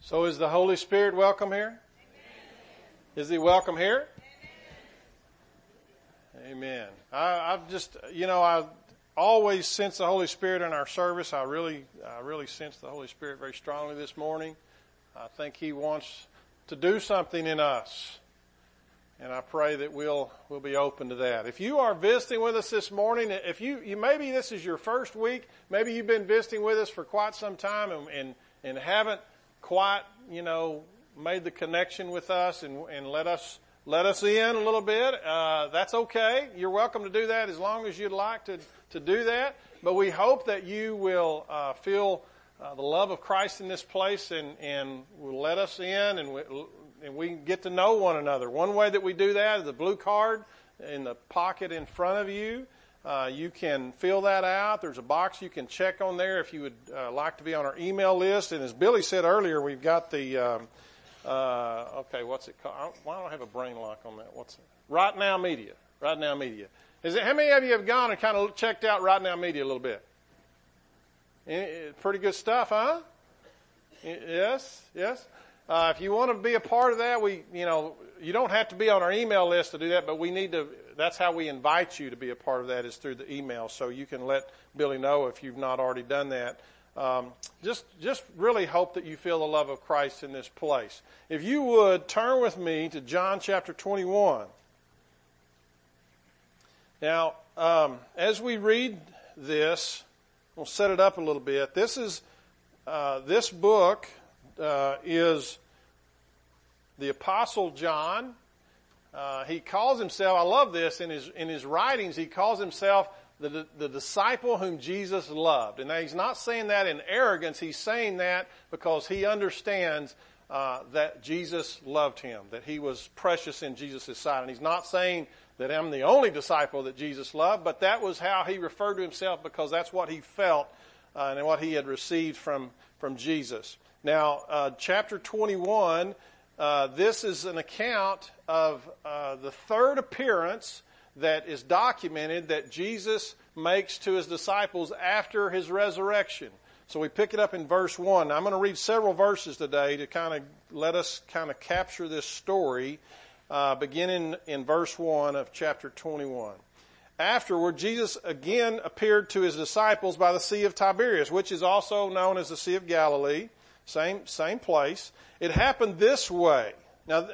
So is the Holy Spirit welcome here? Amen. Is He welcome here? Amen. I've just, I always sense the Holy Spirit in our service. I really sense the Holy Spirit very strongly this morning. I think He wants to do something in us. And I pray that we'll be open to that. If you are visiting with us this morning, if you maybe this is your first week, maybe you've been visiting with us for quite some time and haven't quite, made the connection with us and let us in a little bit, that's okay. You're welcome to do that as long as you'd like to do that. But we hope that you will feel the love of Christ in this place and will let us in and we can get to know one another. One way that we do that is the blue card in the pocket in front of you. You can fill that out. There's a box you can check on there if you would like to be on our email list. And as Billy said earlier, we've got the, what's it called? Why don't I have a brain lock on that? What's it? Right Now Media. Right Now Media. How many of you have gone and kind of checked out Right Now Media a little bit? Pretty good stuff, huh? Yes. If you want to be a part of that, you don't have to be on our email list to do that, but that's how we invite you to be a part of that is through the email. So you can let Billy know if you've not already done that. Just really hope that you feel the love of Christ in this place. If you would turn with me to John chapter 21. Now, as we read this, we'll set it up a little bit. This book is the Apostle John. He calls himself, I love this, in his writings, he calls himself the disciple whom Jesus loved. And he's not saying that in arrogance, he's saying that because he understands that Jesus loved him, that he was precious in Jesus' sight. And he's not saying that I'm the only disciple that Jesus loved, but that was how he referred to himself because that's what he felt and what he had received from Jesus. Now, chapter 21, this is an account of the third appearance that is documented that Jesus makes to his disciples after his resurrection. So we pick it up in verse 1. Now, I'm going to read several verses today to kind of let us kind of capture this story, beginning in verse 1 of chapter 21. Afterward, Jesus again appeared to his disciples by the Sea of Tiberias, which is also known as the Sea of Galilee. Same place. It happened this way. Now,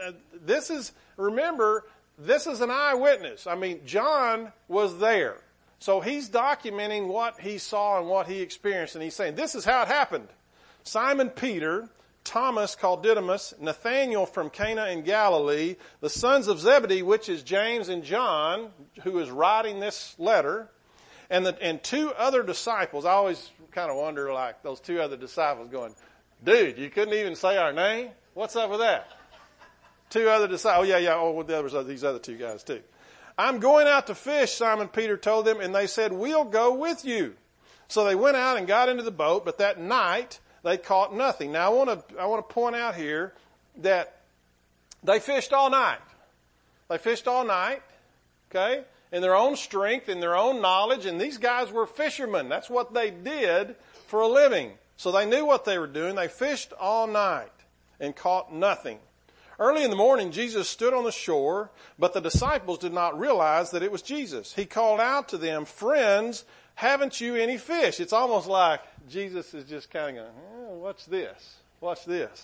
remember, this is an eyewitness. I mean, John was there. So he's documenting what he saw and what he experienced. And he's saying, this is how it happened. Simon Peter, Thomas called Didymus, Nathanael from Cana in Galilee, the sons of Zebedee, which is James and John, who is writing this letter, and two other disciples. I always kind of wonder, like, those two other disciples going, dude, you couldn't even say our name? What's up with that? Two other disciples. Oh, yeah. Oh, there was these other two guys too. I'm going out to fish, Simon Peter told them, and they said, we'll go with you. So they went out and got into the boat, but that night they caught nothing. Now I want to point out here that they fished all night. They fished all night, okay, in their own strength, in their own knowledge, and these guys were fishermen. That's what they did for a living. So they knew what they were doing. They fished all night and caught nothing. Early in the morning, Jesus stood on the shore, but the disciples did not realize that it was Jesus. He called out to them, friends, haven't you any fish? It's almost like Jesus is just kind of going, what's this? What's this?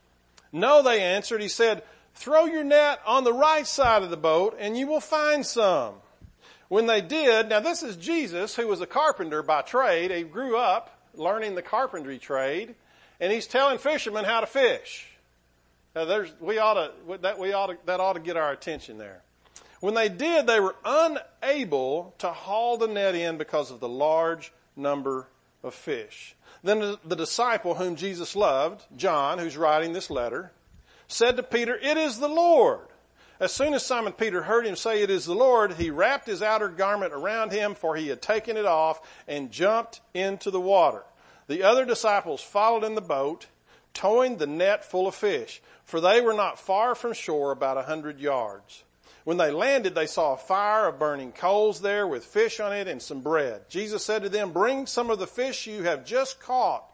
No, they answered. He said, throw your net on the right side of the boat and you will find some. When they did, now this is Jesus, who was a carpenter by trade. He grew up learning the carpentry trade, and he's telling fishermen how to fish. Now that ought to get our attention there. When they did, they were unable to haul the net in because of the large number of fish. Then the disciple whom Jesus loved, John, who's writing this letter, said to Peter, it is the Lord. As soon as Simon Peter heard him say it is the Lord, he wrapped his outer garment around him, for he had taken it off, and jumped into the water. The other disciples followed in the boat, towing the net full of fish, for they were not far from shore, about 100 yards. When they landed, they saw a fire of burning coals there with fish on it and some bread. Jesus said to them, bring some of the fish you have just caught.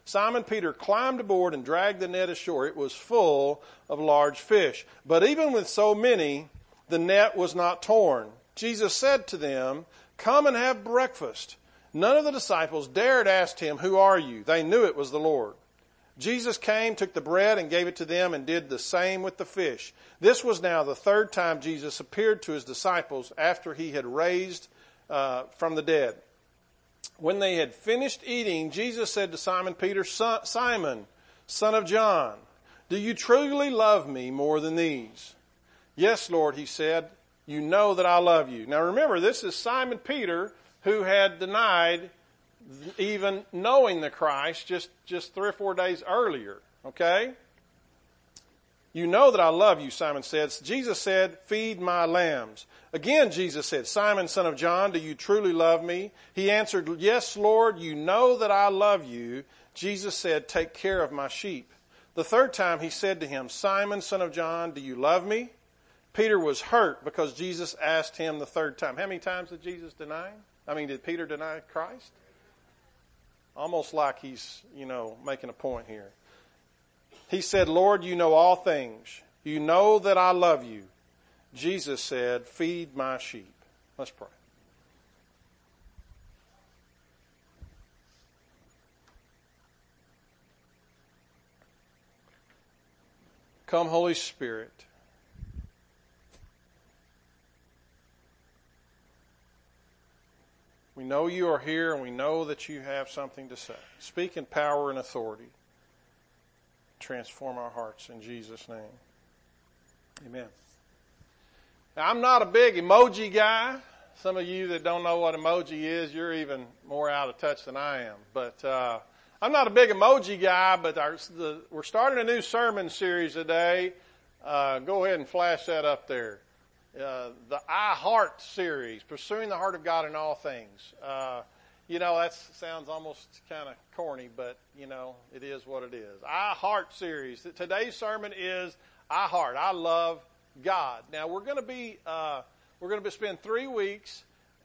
Simon Peter climbed aboard and dragged the net ashore. It was full of large fish. But even with so many, the net was not torn. Jesus said to them, "Come and have breakfast." None of the disciples dared ask him, "Who are you?" They knew it was the Lord. Jesus came, took the bread, and gave it to them, and did the same with the fish. This was now the third time Jesus appeared to his disciples after he had raised from the dead. When they had finished eating, Jesus said to Simon Peter, "Simon, son of John, do you truly love me more than these?" "Yes, Lord," he said, "you know that I love you." Now remember, this is Simon Peter who had denied even knowing the Christ just 3 or 4 days earlier. Okay? "You know that I love you," Simon said. Jesus said, "Feed my lambs." Again, Jesus said, "Simon, son of John, do you truly love me?" He answered, "Yes, Lord, you know that I love you." Jesus said, "Take care of my sheep." The third time he said to him, "Simon, son of John, do you love me?" Peter was hurt because Jesus asked him the third time. How many times did Jesus deny him? Did Peter deny Christ? Almost like he's, making a point here. He said, "Lord, you know all things. You know that I love you." Jesus said, "Feed my sheep." Let's pray. Come, Holy Spirit. We know you are here, and we know that you have something to say. Speak in power and authority. Transform our hearts in Jesus' name. Amen. Now, I'm not a big emoji guy. Some of you that don't know what emoji is, you're even more out of touch than I am. But I'm not a big emoji guy, but we're starting a new sermon series today. Go ahead and flash that up there. The I Heart series, Pursuing the Heart of God in All Things. That sounds almost kind of corny, but, it is what it is. I Heart series. Today's sermon is I Heart. I love God. Now, we're going to spend 3 weeks,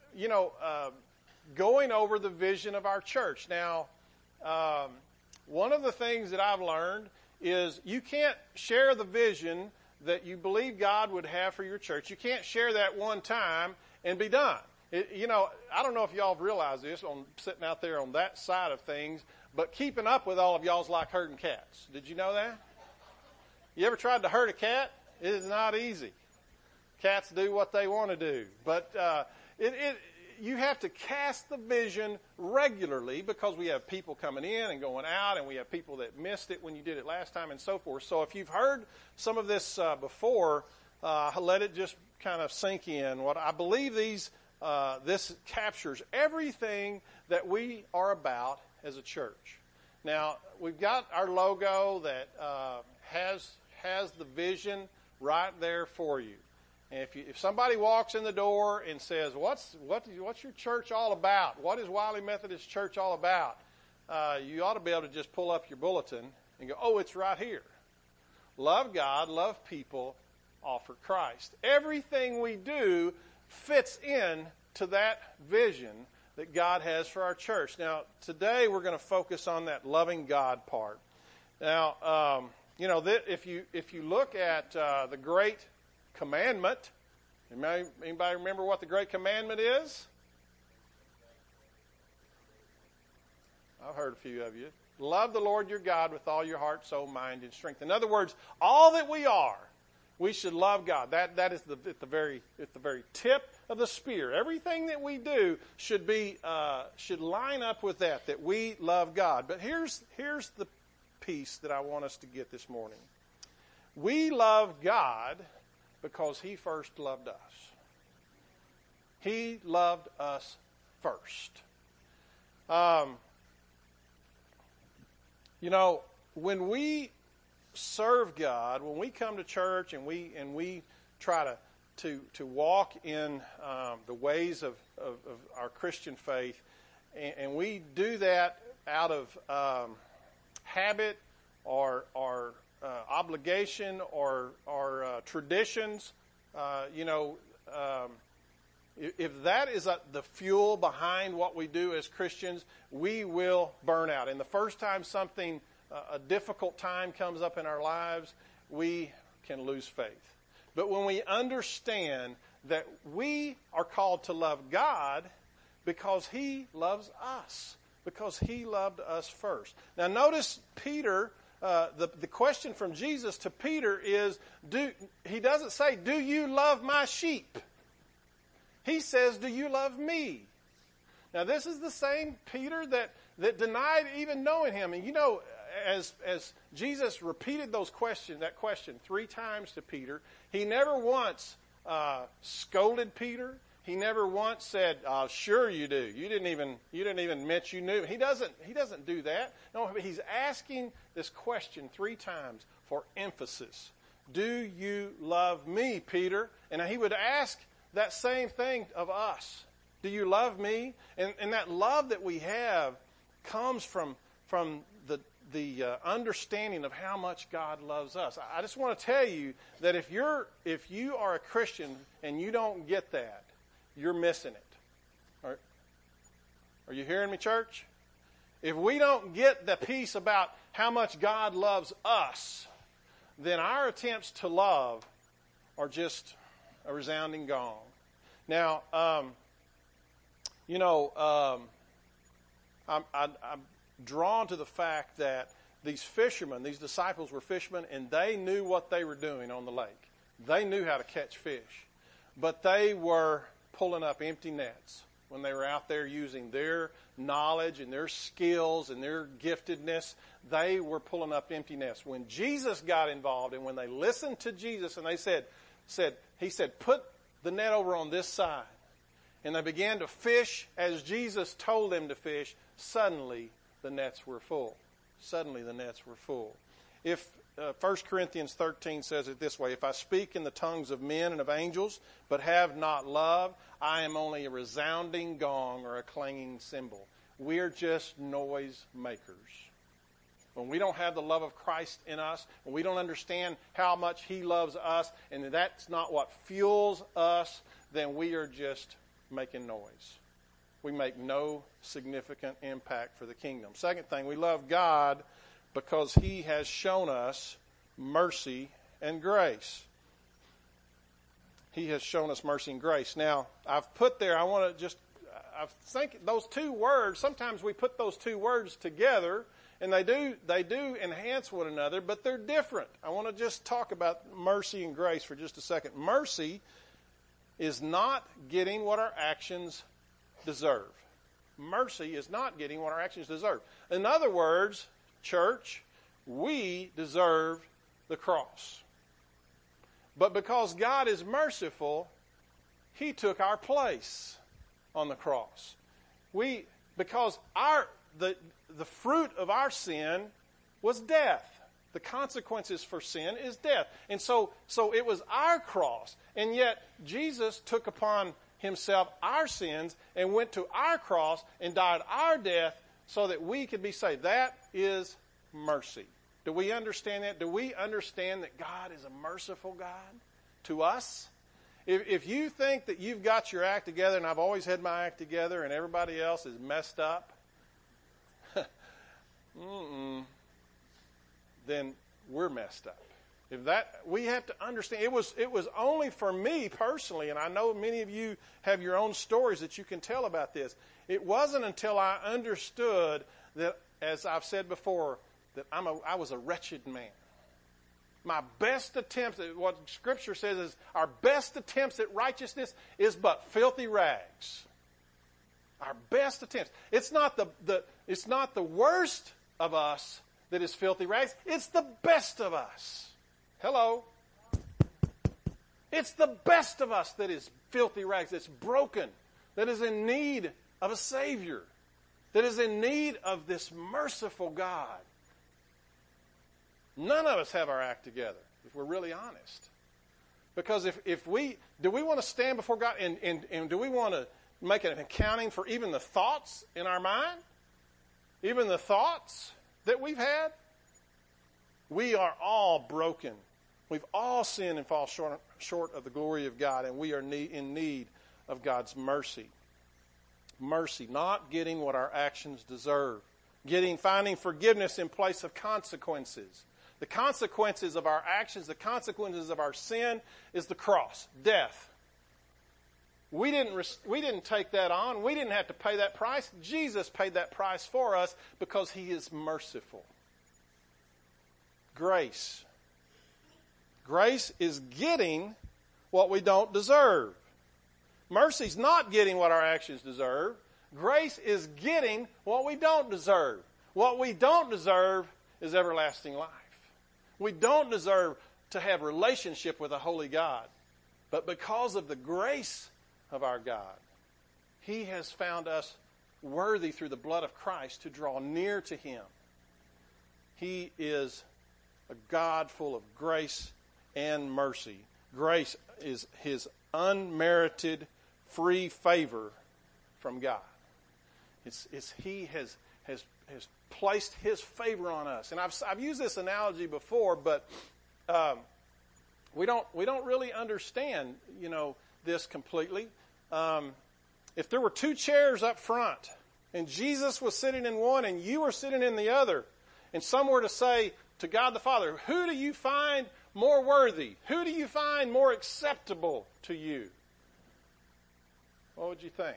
going over the vision of our church. Now, one of the things that I've learned is you can't share the vision that you believe God would have for your church. You can't share that one time and be done. I don't know if y'all have realized this sitting out there on that side of things, but keeping up with all of y'all is like herding cats. Did you know that? You ever tried to herd a cat? It is not easy. Cats do what they want to do. But you have to cast the vision regularly because we have people coming in and going out, and we have people that missed it when you did it last time and so forth. So if you've heard some of this before, let it just kind of sink in. What I believe this captures everything that we are about as a church. Now, we've got our logo that has the vision right there for you. And if somebody walks in the door and says, what's your church all about? What is Wiley Methodist Church all about? You ought to be able to just pull up your bulletin and go, oh, it's right here. Love God, love people, offer Christ. Everything we do fits in to that vision that God has for our church. Now, today we're going to focus on that loving God part. Now, if you look at the Great Commandment, anybody remember what the Great Commandment is? I've heard a few of you. Love the Lord your God with all your heart, soul, mind, and strength. In other words, all that we are, we should love God. That is at the very tip of the spear. Everything that we do should line up with that we love God. But here's the piece that I want us to get this morning. We love God because He first loved us. He loved us first. When we serve God, when we come to church and we try to walk in the ways of our Christian faith, and we do that out of habit or obligation or traditions, if that is the fuel behind what we do as Christians, we will burn out. And the first time something, a difficult time comes up in our lives, we can lose faith. But when we understand that we are called to love God because He loves us, because He loved us first. Now notice Peter, the question from Jesus to Peter is, he doesn't say, do you love my sheep? He says, do you love me? Now this is the same Peter that denied even knowing Him. And you know, as Jesus repeated that question 3 times to Peter, He never once scolded Peter. He never once said, sure you do. You didn't even admit you knew. He doesn't do that. No, He's asking this question 3 times for emphasis. Do you love me, Peter? And He would ask that same thing of us. Do you love me? And that love that we have comes from the understanding of how much God loves us. I just want to tell you that if you are a Christian and you don't get that, you're missing it. Are you hearing me, church? If we don't get the piece about how much God loves us, then our attempts to love are just a resounding gong. Now, I'm drawn to the fact that these disciples were fishermen, and they knew what they were doing on the lake. They knew how to catch fish. But they were pulling up empty nets when they were out there using their knowledge and their skills and their giftedness. They were pulling up empty nets. When Jesus got involved and when they listened to Jesus and they He said, put the net over on this side. And they began to fish as Jesus told them to fish. Suddenly the nets were full. If 1 Corinthians 13 says it this way, if I speak in the tongues of men and of angels, but have not love, I am only a resounding gong or a clanging cymbal. We're just noise makers. When we don't have the love of Christ in us, when we don't understand how much He loves us, and that's not what fuels us, then we are just making noise. We make no significant impact for the kingdom. Second thing, we love God because He has shown us mercy and grace. He has shown us mercy and grace. Now, I've put there, I think those 2 words, sometimes we put those 2 words together, and they do enhance one another, but they're different. I want to just talk about mercy and grace for just a second. Mercy is not getting what our actions deserve. Mercy is not getting what our actions deserve. In other words, church, we deserve the cross. But because God is merciful, He took our place on the cross. Because the fruit of our sin was death. The consequences for sin is death. And so it was our cross. And yet Jesus took upon Himself our sins and went to our cross and died our death so that we could be saved. That is mercy. Do we understand that? Do we understand that God is a merciful God to us? If you think that you've got your act together, and I've always had my act together, and everybody else is messed up, then we're messed up. We have to understand. It was only for me personally, and I know many of you have your own stories that you can tell about this. It wasn't until I understood that, as I've said before, that I was a wretched man. My best attempts at what Scripture says is our best attempts at righteousness is but filthy rags. Our best attempts. It's not the worst of us that is filthy rags. It's the best of us. Hello. It's the best of us that is filthy rags, that's broken, that is in need of a Savior, that is in need of this merciful God. None of us have our act together, if we're really honest. Because do we want to stand before God and do we want to make an accounting for even the thoughts in our mind? Even the thoughts that we've had? We are all broken. We've all sinned and fall short of the glory of God, and we are in need of God's mercy. Mercy, not getting what our actions deserve. Finding forgiveness in place of consequences. The consequences of our actions, the consequences of our sin is the cross, death. We didn't take that on. We didn't have to pay that price. Jesus paid that price for us because He is merciful. Grace. Grace is getting what we don't deserve. Mercy's not getting what our actions deserve. Grace is getting what we don't deserve. What we don't deserve is everlasting life. We don't deserve to have a relationship with a holy God. But because of the grace of our God, He has found us worthy through the blood of Christ to draw near to Him. He is a God full of grace and mercy. Grace is His unmerited free favor from God. He has placed His favor on us. And I've used this analogy before, but we don't really understand, this completely. If there were two chairs up front, and Jesus was sitting in one and you were sitting in the other, and some were to say to God the Father, who do you find more worthy? Who do you find more acceptable to you? What would you think?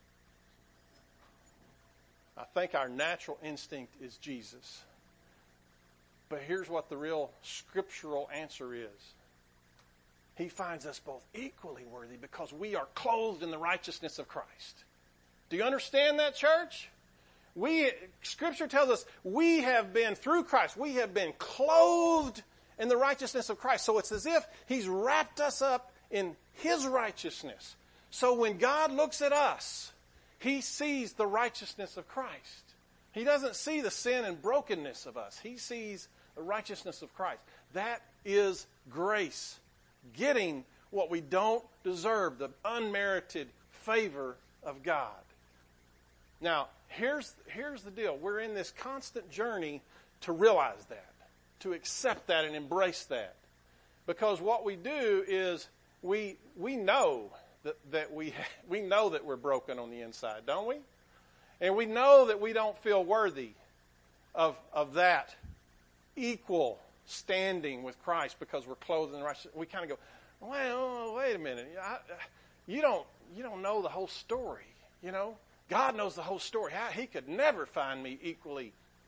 I think our natural instinct is Jesus. But here's what the real scriptural answer is. He finds us both equally worthy because we are clothed in the righteousness of Christ. Do you understand that, church? Scripture tells us we have been, through Christ, we have been clothed in the righteousness of Christ. So it's as if He's wrapped us up in His righteousness. So when God looks at us, He sees the righteousness of Christ. He doesn't see the sin and brokenness of us. He sees the righteousness of Christ. That is grace. Getting what we don't deserve, the unmerited favor of God. Now, here's the deal. We're in this constant journey to realize that, to accept that and embrace that. Because what we do is we know that we know that we're broken on the inside, don't we? And we know that we don't feel worthy of that equal standing with Christ because we're clothed in righteousness. We kind of go, well, wait a minute. You don't know the whole story. God knows the whole story. He could never find me equal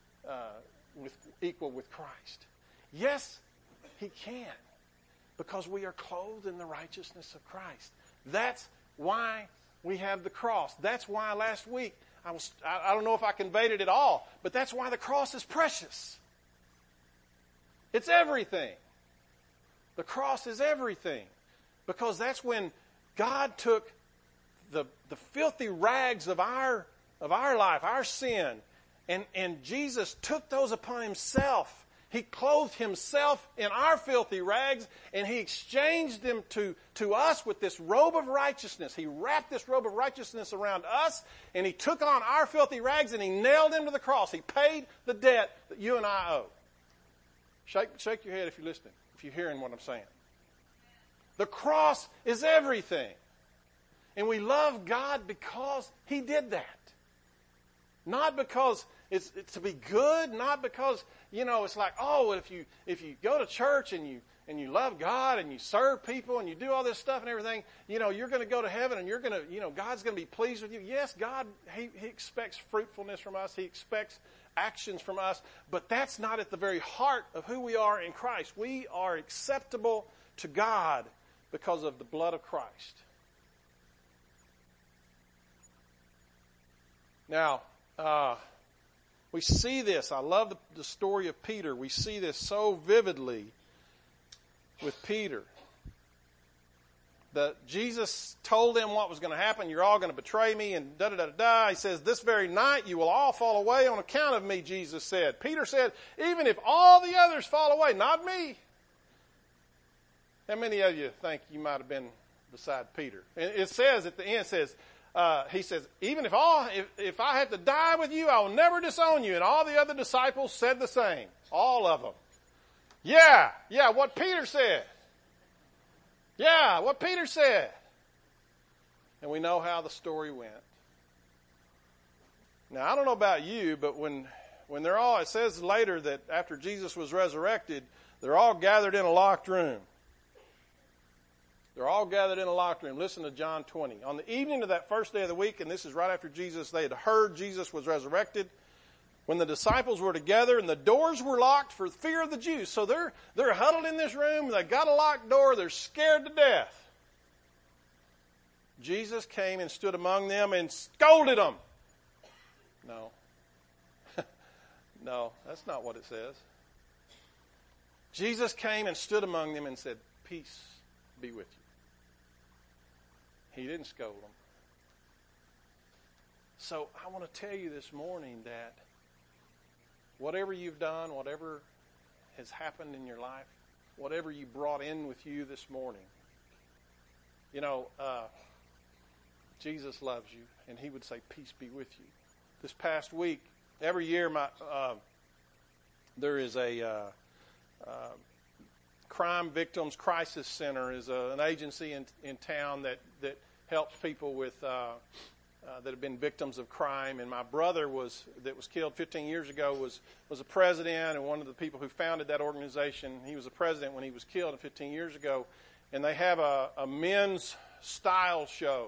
with Christ. Yes, He can, because we are clothed in the righteousness of Christ. That's why we have the cross. That's why last week I don't know if I conveyed it at all, but that's why the cross is precious. It's everything. The cross is everything. Because that's when God took the filthy rags of our life, our sin, and Jesus took those upon Himself. He clothed Himself in our filthy rags, and He exchanged them to us with this robe of righteousness. He wrapped this robe of righteousness around us, and He took on our filthy rags, and He nailed them to the cross. He paid the debt that you and I owe. Shake your head if you're listening, if you're hearing what I'm saying. The cross is everything. And we love God because He did that. Not because it's to be good, not because, it's like, if you go to church and you love God and you serve people and you do all this stuff and everything, you're going to go to heaven and you're going to, God's going to be pleased with you. Yes, God, He expects fruitfulness from us. He expects actions from us, but that's not at the very heart of who we are in Christ. We are acceptable to God because of the blood of Christ. Now, we see this. I love the story of Peter. We see this so vividly with Peter. Jesus told them what was going to happen. You're all going to betray me and da-da-da-da-da. He says, this very night you will all fall away on account of me, Jesus said. Peter said, even if all the others fall away, not me. How many of you think you might have been beside Peter? And it says at the end, he says, even if I have to die with you, I will never disown you. And all the other disciples said the same. All of them. Yeah, what Peter said. Yeah, what Peter said. And we know how the story went. Now, I don't know about you, but when they're all, it says later that after Jesus was resurrected, they're all gathered in a locked room. They're all gathered in a locked room. Listen to John 20. On the evening of that first day of the week, and this is right after they had heard Jesus was resurrected, when the disciples were together and the doors were locked for fear of the Jews. So they're huddled in this room. They got a locked door. They're scared to death. Jesus came and stood among them and scolded them. No. No, that's not what it says. Jesus came and stood among them and said, "Peace be with you." He didn't scold them. So I want to tell you this morning that whatever you've done, whatever has happened in your life, whatever you brought in with you this morning, Jesus loves you, and he would say, "Peace be with you." This past week, every year there is a Crime Victims Crisis Center is an agency in town that helps people with that have been victims of crime. And my brother that was killed 15 years ago was a president and one of the people who founded that organization. He was a president when he was killed 15 years ago. And they have a men's style show.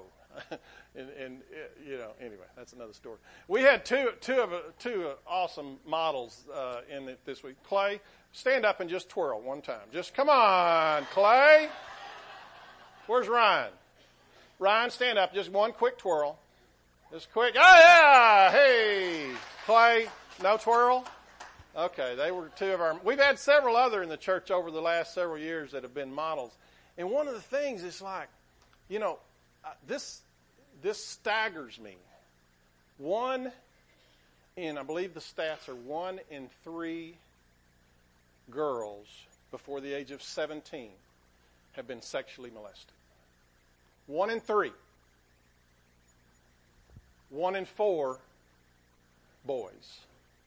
Anyway, that's another story. We had two awesome models in it this week. Clay, stand up and just twirl one time. Just come on, Clay. Where's Ryan? Ryan, stand up. Just one quick twirl. Just quick. Oh yeah! Hey, Clay, no twirl. Okay, they were two of our. We've had several other in the church over the last several years that have been models. And one of the things is like, this staggers me. I believe the stats are 1 in 3 girls before the age of 17 have been sexually molested. 1 in 3. 1 in 4 boys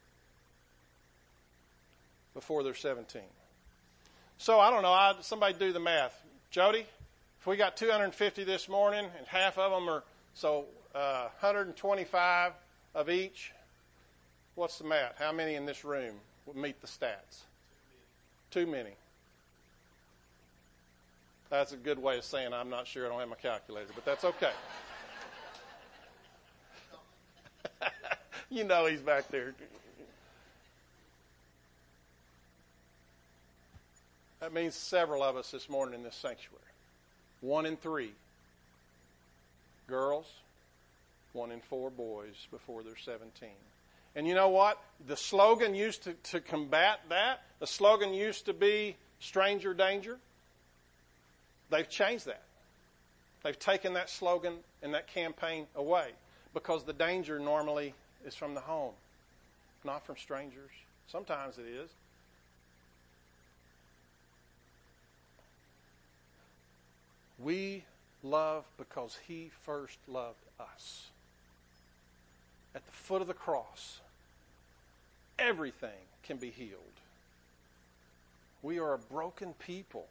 before they're 17. So I don't know. Somebody do the math. Jody, if we got 250 this morning and half of them are 125 of each, what's the math? How many in this room would meet the stats? Too many. That's a good way of saying I'm not sure. I don't have my calculator, but that's okay. He's back there. That means several of us this morning in this sanctuary. 1 in 3 girls, 1 in 4 boys before they're 17. And you know what? The slogan used to combat that, the slogan used to be stranger danger. They've changed that. They've taken that slogan and that campaign away because the danger normally is from the home, not from strangers. Sometimes it is. We love because he first loved us. At the foot of the cross, everything can be healed. We are a broken people.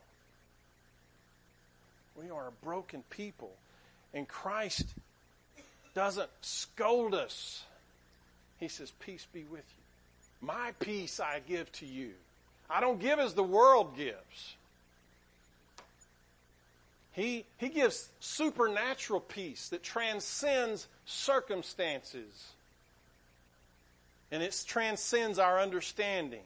We are a broken people. And Christ doesn't scold us. He says, "Peace be with you. My peace I give to you. I don't give as the world gives." He gives supernatural peace that transcends circumstances. And it transcends our understanding.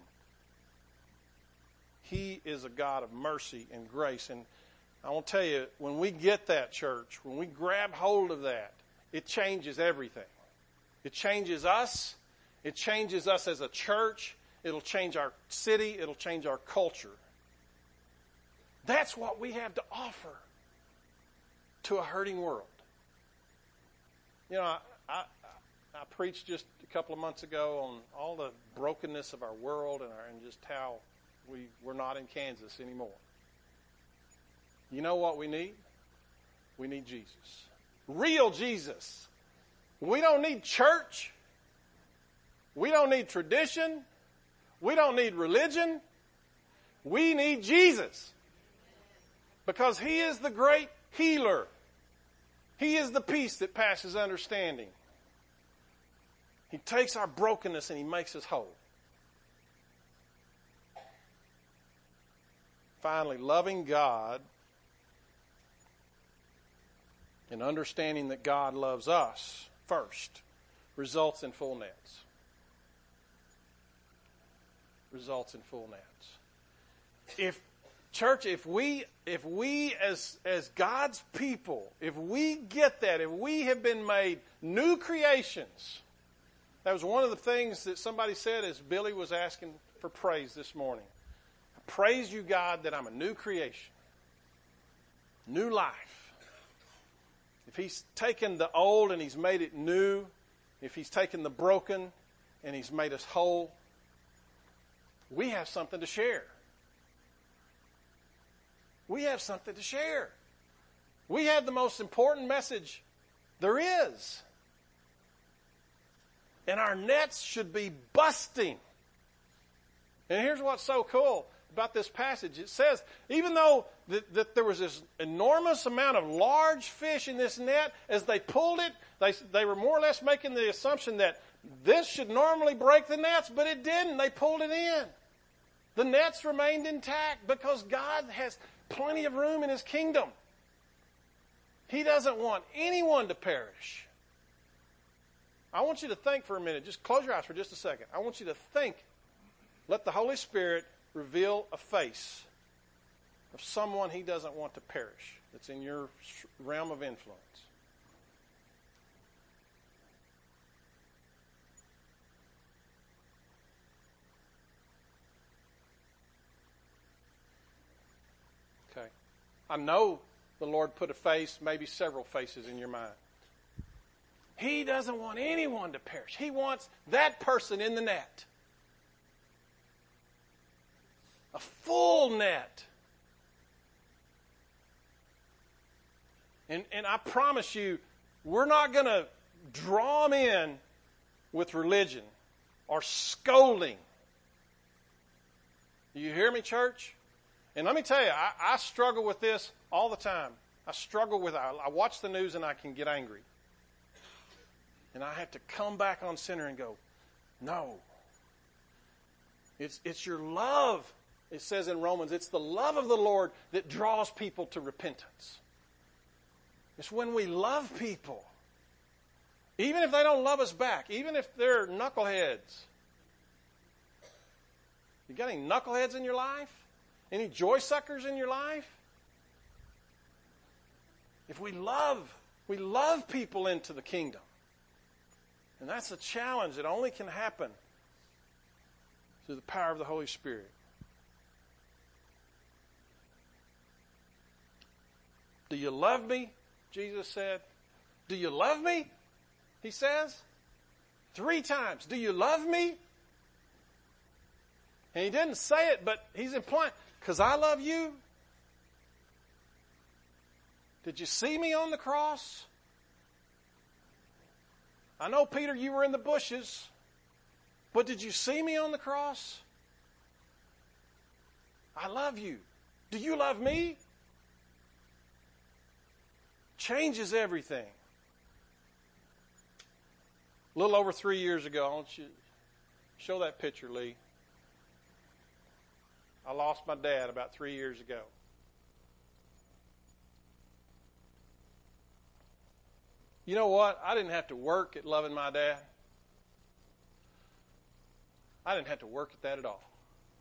He is a God of mercy and grace. And I want to tell you, when we get that, church, when we grab hold of that, it changes everything. It changes us. It changes us as a church. It'll change our city. It'll change our culture. That's what we have to offer to a hurting world. I preached just a couple of months ago on all the brokenness of our world and just how we're not in Kansas anymore. You know what we need? We need Jesus. Real Jesus. We don't need church. We don't need tradition. We don't need religion. We need Jesus. Because he is the great healer. He is the peace that passes understanding. He takes our brokenness and He makes us whole. Finally, loving God and understanding that God loves us first results in full nets. Results in full nets. If we as God's people, if we get that, if we have been made new creations, that was one of the things that somebody said as Billy was asking for praise this morning. I praise you, God, that I'm a new creation. New life. If He's taken the old and He's made it new, if He's taken the broken and He's made us whole, we have something to share. We have something to share. We have the most important message there is. And our nets should be busting. And here's what's so cool about this passage. It says, even though that there was this enormous amount of large fish in this net, as they pulled it, they were more or less making the assumption that this should normally break the nets, but it didn't. They pulled it in. The nets remained intact because God has plenty of room in His kingdom. He doesn't want anyone to perish. I want you to think for a minute. Just close your eyes for just a second. I want you to think. Let the Holy Spirit reveal a face of someone He doesn't want to perish that's in your realm of influence. Okay. I know the Lord put a face, maybe several faces in your mind. He doesn't want anyone to perish. He wants that person in the net. A full net. And I promise you, we're not going to draw them in with religion or scolding. Do you hear me, church? And let me tell you, I struggle with this all the time. I watch the news and I can get angry. And I have to come back on center and go, no. It's your love. It says in Romans, it's the love of the Lord that draws people to repentance. It's when we love people, even if they don't love us back, even if they're knuckleheads. You got any knuckleheads in your life? Any joy suckers in your life? If we love people into the kingdom. And that's a challenge that only can happen through the power of the Holy Spirit. Do you love me? Jesus said. Do you love me? He says. 3 times. Do you love me? And He didn't say it, but He's implying, because I love you. Did you see me on the cross? I know, Peter, you were in the bushes, but did you see me on the cross? I love you. Do you love me? Changes everything. A little over 3 years ago, I want you to show that picture, Lee. I lost my dad about 3 years ago. You know what? I didn't have to work at loving my dad. I didn't have to work at that at all.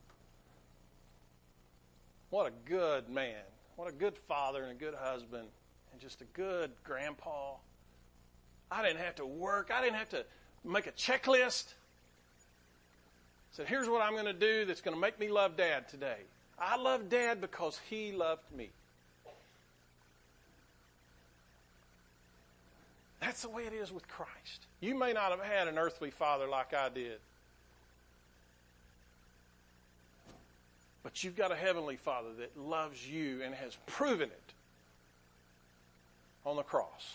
What a good man. What a good father and a good husband and just a good grandpa. I didn't have to work. I didn't have to make a checklist. I said, here's what I'm going to do that's going to make me love Dad today. I love Dad because he loved me. That's the way it is with Christ. You may not have had an earthly father like I did. But you've got a heavenly Father that loves you and has proven it on the cross.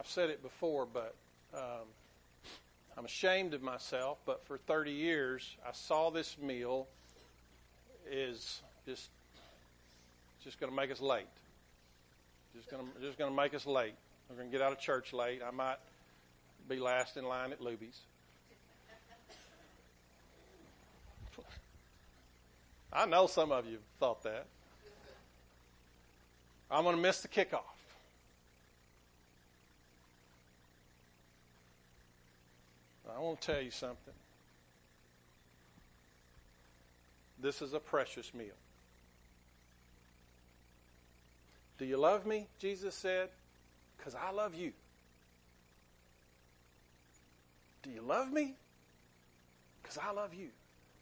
I've said it before, but I'm ashamed of myself. But for 30 years, I saw this meal is just going to make us late. Just going to make us late. We're going to get out of church late. I might be last in line at Luby's. I know some of you thought that. I'm going to miss the kickoff. I want to tell you something. This is a precious meal. Do you love me? Jesus said, because I love you. Do you love me? Because I love you.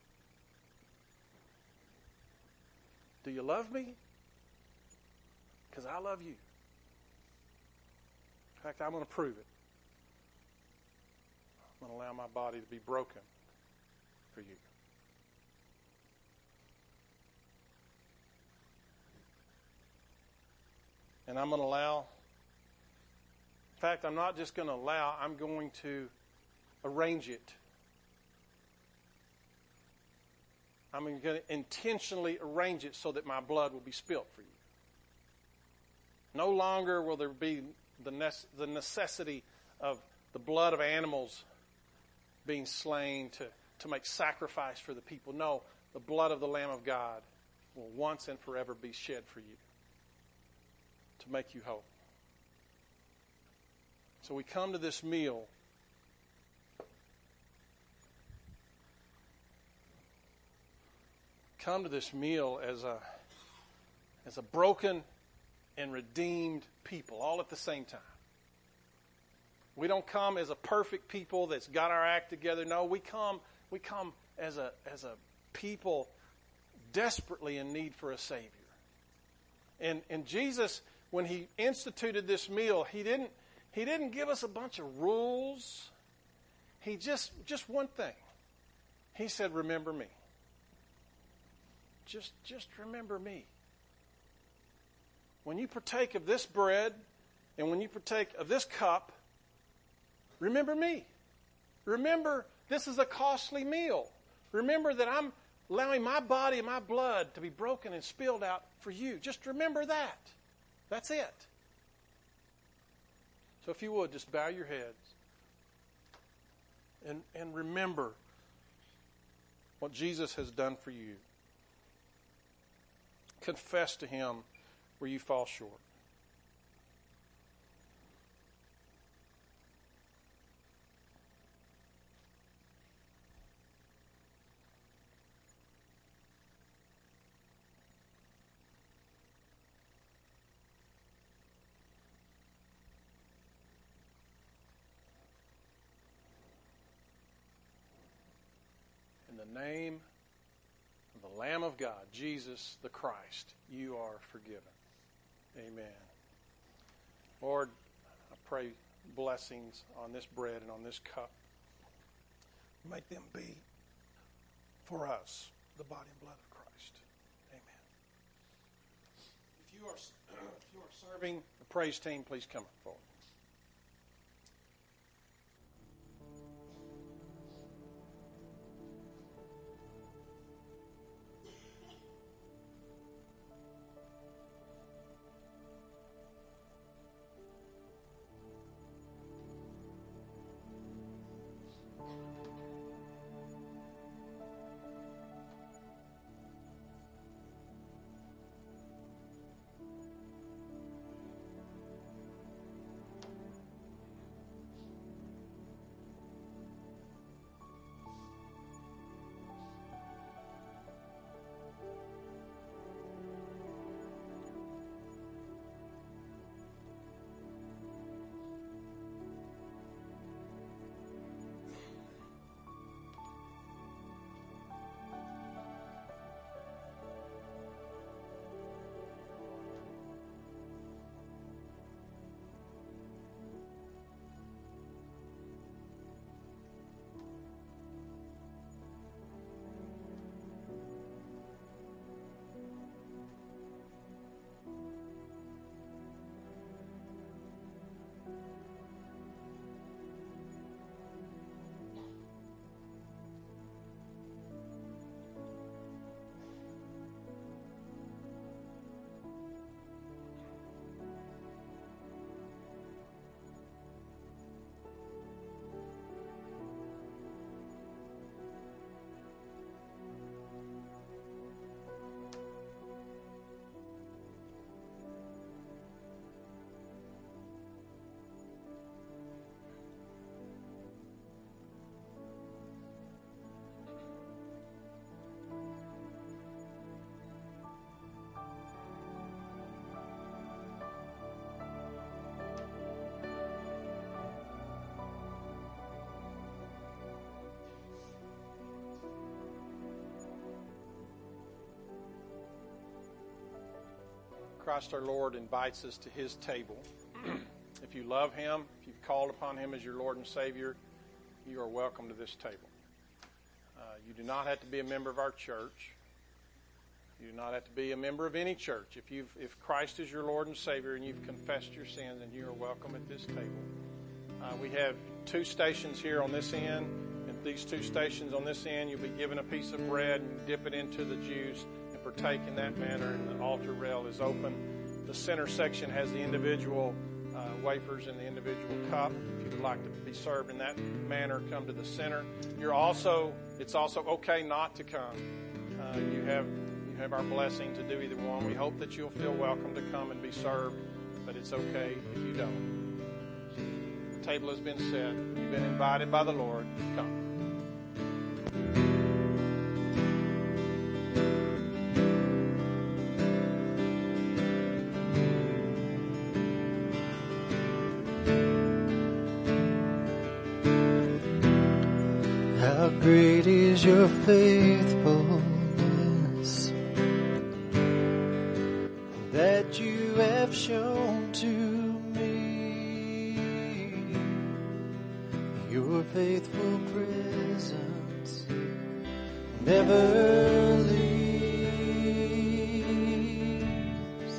Do you love me? Because I love you. In fact, I'm going to prove it. I'm going to allow my body to be broken for you. And I'm going to allow, in fact, I'm not just going to allow, I'm going to arrange it. I'm going to intentionally arrange it so that my blood will be spilt for you. No longer will there be the necessity of the blood of animals being slain to make sacrifice for the people. No, the blood of the Lamb of God will once and forever be shed for you to make you whole. So we come to this meal as a broken and redeemed people all at the same time. We don't come as a perfect people that's got our act together. No, we come as a people desperately in need for a Savior. And Jesus, when he instituted this meal, he didn't give us a bunch of rules. He just one thing. He said, remember me. Just remember me. When you partake of this bread and when you partake of this cup, remember me. Remember, this is a costly meal. Remember that I'm allowing my body and my blood to be broken and spilled out for you. Just remember that. That's it. So if you would, just bow your heads and remember what Jesus has done for you. Confess to him where you fall short. In the name of the Lamb of God, Jesus the Christ, you are forgiven. Amen. Lord, I pray blessings on this bread and on this cup. Make them be for us the body and blood of Christ. Amen. If you are serving the praise team, please come forward. Christ our Lord invites us to His table. If you love Him, if you've called upon Him as your Lord and Savior, you are welcome to this table. You do not have to be a member of our church. You do not have to be a member of any church. If Christ is your Lord and Savior and you've confessed your sins, then you are welcome at this table. We have 2 stations here on this end. At these 2 stations on this end, you'll be given a piece of bread and dip it into the juice and partake in that manner, and the altar rail is open. The center section has the individual wafers in the individual cup. If you would like to be served in that manner, come to the center. It's also okay not to come. You have our blessing to do either one. We hope that you'll feel welcome to come and be served, but it's okay if you don't. The table has been set. You've been invited by the Lord. Come. How great is your faithfulness that you have shown to me. Your faithful presence never leaves.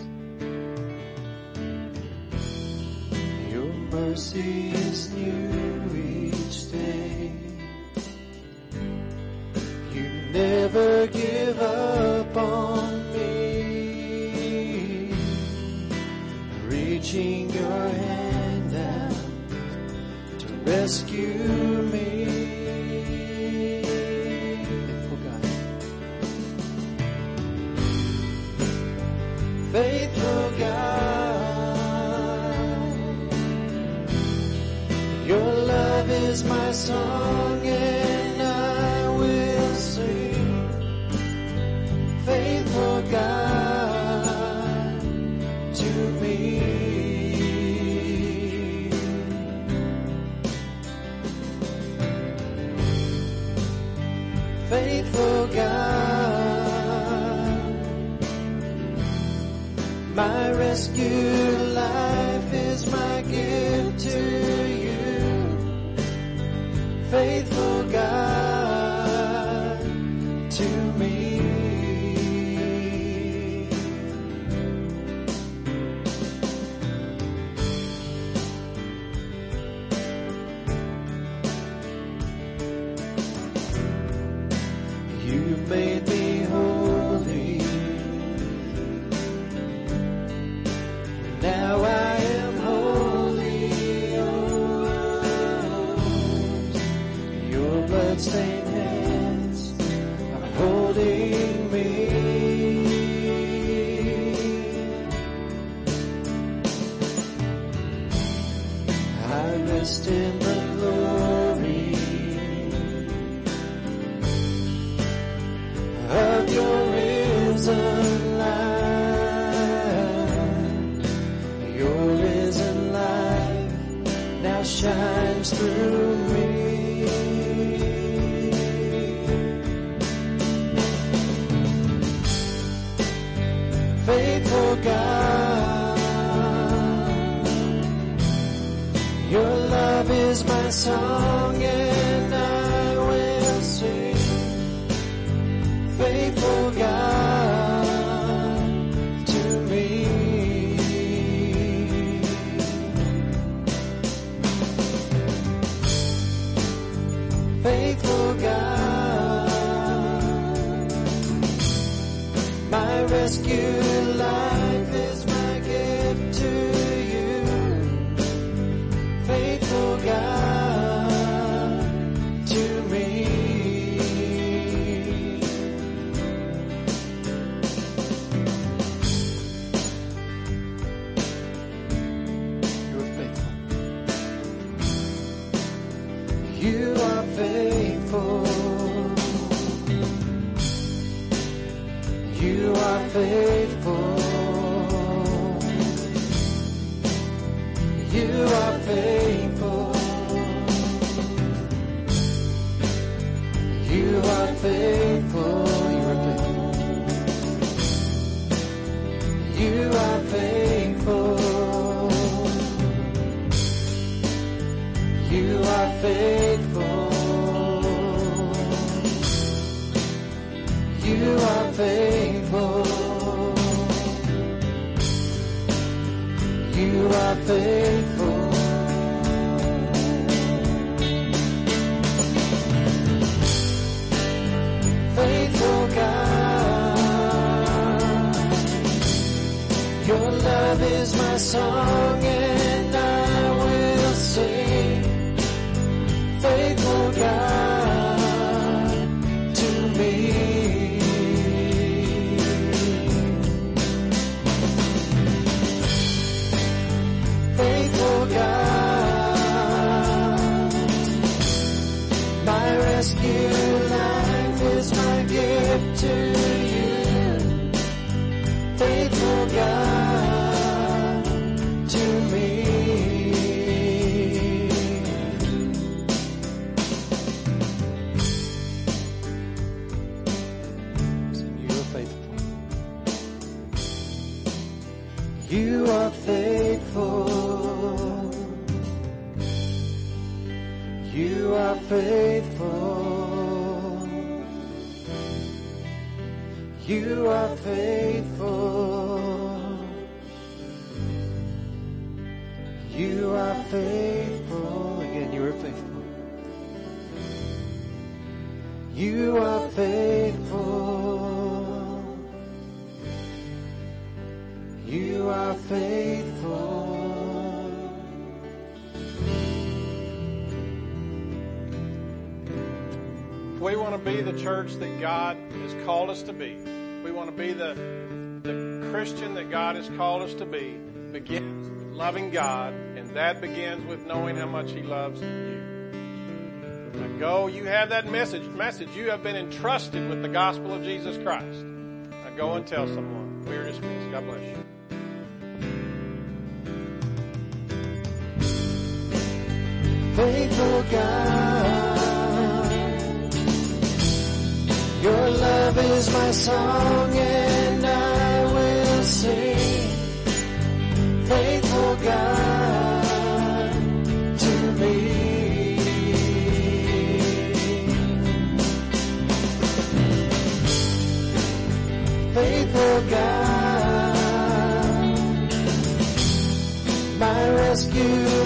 Your mercy is new each day. Never give up on me, reaching your hand out to rescue me. Faithful God, faithful God, your love is my song and I will sing. Faithful God to me. Faithful God, my rescued life is my gift to you. Faithful God to me. Made me holy. Now I am wholly yours. Your blood-stained hands are holding me. I rest in the glory of your risen life. Your risen life now shines through me. Faithful God, your love is my song and I will sing. Faithful God to me. Faithful God, my rescued life is my gift to you. Faithful God to me. You are faithful. You are faithful. You are faithful. You are faithful. You are faithful. You are faithful. You are faithful. You are faithful. You are faithful. Faithful God, your love is my song and I will sing. Faithful God to me. Faithful God, my rescue life is my gift to you. Faithful God to me. You are faithful. You are faithful. You are faithful. You are faithful. Again, you are faithful. You are faithful. You are faithful. We want to be the church that God has called us to be. We want to be the Christian that God has called us to be. Begins with loving God, and that begins with knowing how much He loves you. Now go, you have that message. You have been entrusted with the gospel of Jesus Christ. Now go and tell someone. We are dismissed. God bless you. Faithful God, your love is my song and I will sing. Faithful God to me. Faithful God, my rescue